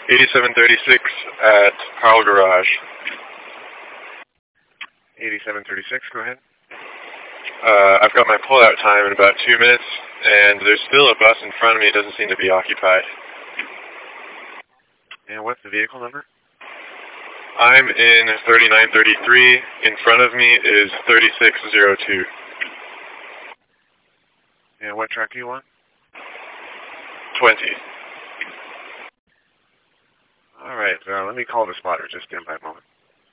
8736 at Harl Garage. 8736, go ahead. I've got my pullout time in about 2 minutes, and there's still a bus in front of me. It doesn't seem to be occupied. And what's the vehicle number? I'm in 3933. In front of me is 3602. And what track do you want? 20. All right, let me call the spotter. Just stand by a moment.